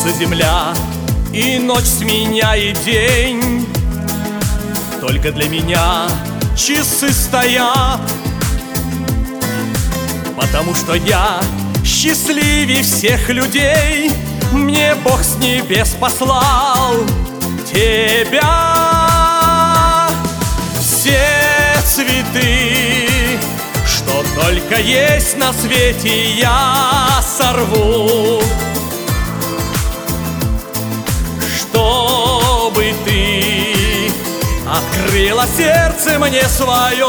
Кружится земля, и ночь сменяет день. Только для меня часы стоят, потому что я счастливее всех людей. Мне Бог с небес послал тебя. Все цветы, что только есть на свете, я сорву, чтобы ты открыла сердце мне свое.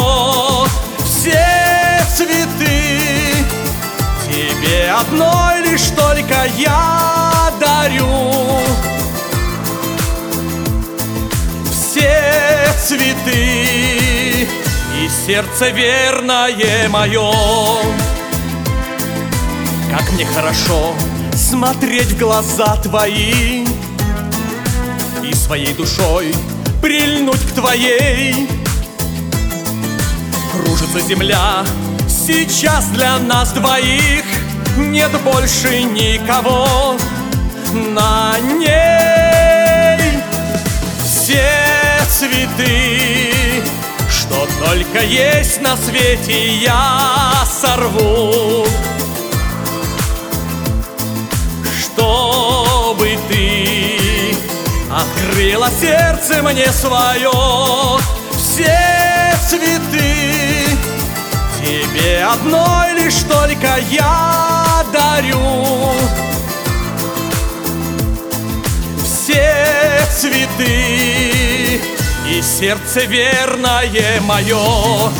Все цветы тебе одной лишь только я дарю. Все цветы и сердце верное мое. Как мне хорошо смотреть в глаза твои и своей душой прильнуть к твоей. Кружится земля сейчас для нас двоих, нет больше никого на ней. Все цветы, что только есть на свете, я сорву, чтобы ты открыла сердце мне свое. Все цветы тебе одной лишь только я дарю. Все цветы и сердце верное мое.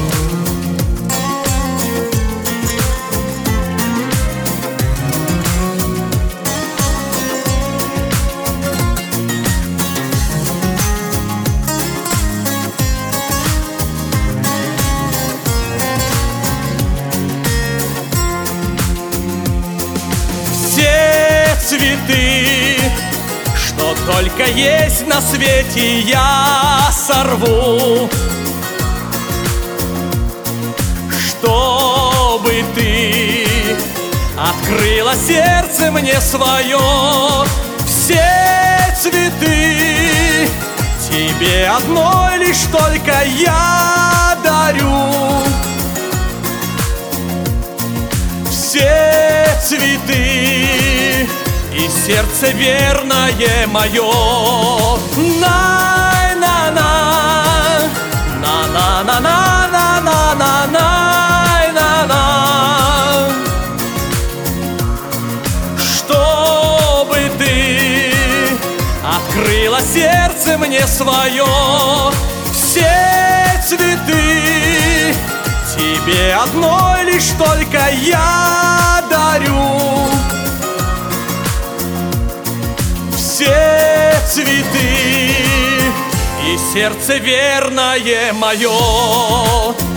Все цветы, что только есть на свете, я сорву, чтобы ты открыла сердце мне свое. Все цветы тебе одной лишь только я дарю. Все цветы и сердце верное мое. На-на-на, на-на-на-на-на-на-на-на-на. Чтобы ты открыла сердце мне свое. Все цветы тебе одной лишь только я дарю. Все цветы и сердце верное мое.